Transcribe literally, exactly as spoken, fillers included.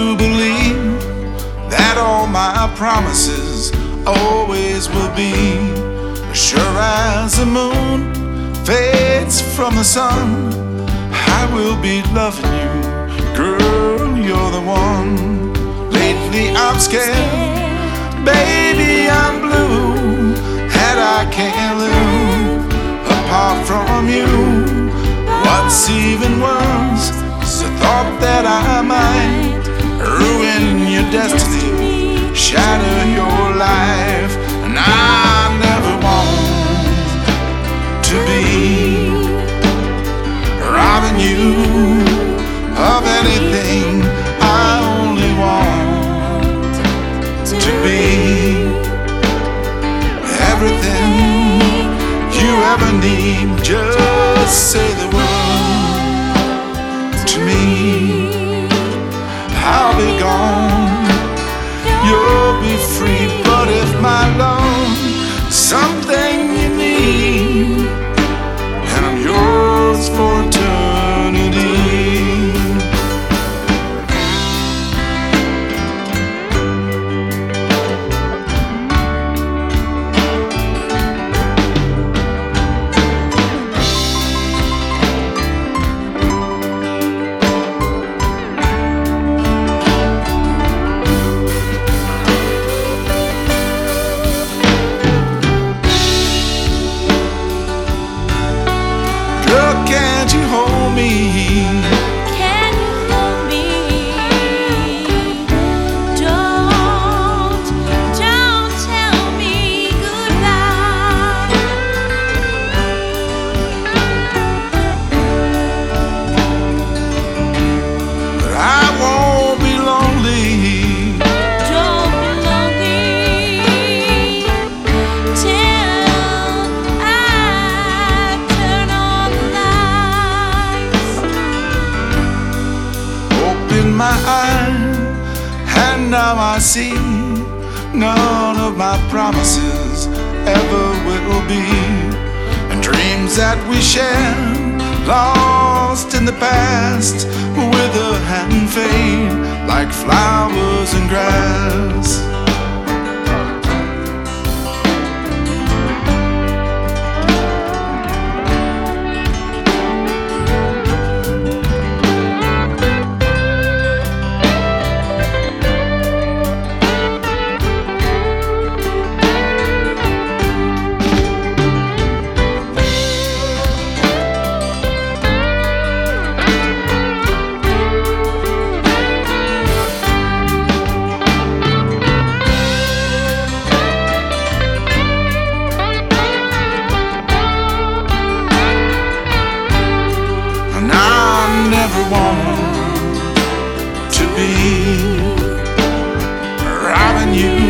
to believe that all my promises always will be. Sure as the moon fades from the sun, I will be loving you, girl, you're the one. Lately I'm scared, baby, I'm blue, and I can't live apart from you. What's even worse is the thought that I might ruin your destiny, shatter your life, and I never want to be robbing you of anything. I only want to be everything you ever need. Just say the word to me, I'll be gone, you'll be free. But if my love is something you need, and I'm yours for eternity. Can't you hold me? Can you hold me? Don't, don't tell me goodbye. But I won't be lonely. Don't be lonely till I turn on the lights. Open my eyes, and now I see none of my promises ever will be. And dreams that we shared, lost in the past, wither and fade like flowers and grass. And I never want to be robbing you